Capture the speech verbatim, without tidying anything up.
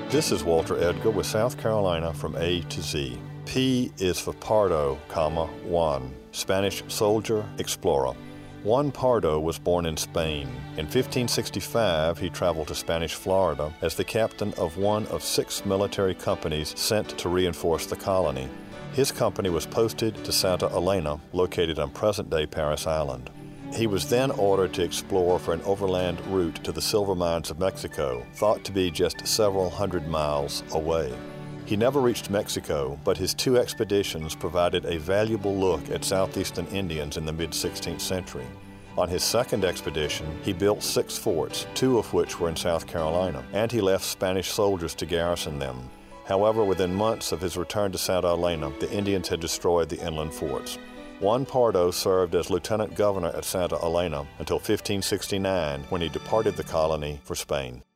This is Walter Edgar with South Carolina from A to Z. P is for Pardo, comma, Juan, Spanish soldier, explorer. Juan Pardo was born in Spain. In fifteen sixty-five, he traveled to Spanish Florida as the captain of one of six military companies sent to reinforce the colony. His company was posted to Santa Elena, located on present-day Parris Island. He was then ordered to explore for an overland route to the silver mines of Mexico, thought to be just several hundred miles away. He never reached Mexico, but his two expeditions provided a valuable look at southeastern Indians in the mid-sixteenth century. On his second expedition, he built six forts, two of which were in South Carolina, and he left Spanish soldiers to garrison them. However, within months of his return to Santa Elena, the Indians had destroyed the inland forts. Juan Pardo served as lieutenant governor at Santa Elena until fifteen sixty-nine, when he departed the colony for Spain.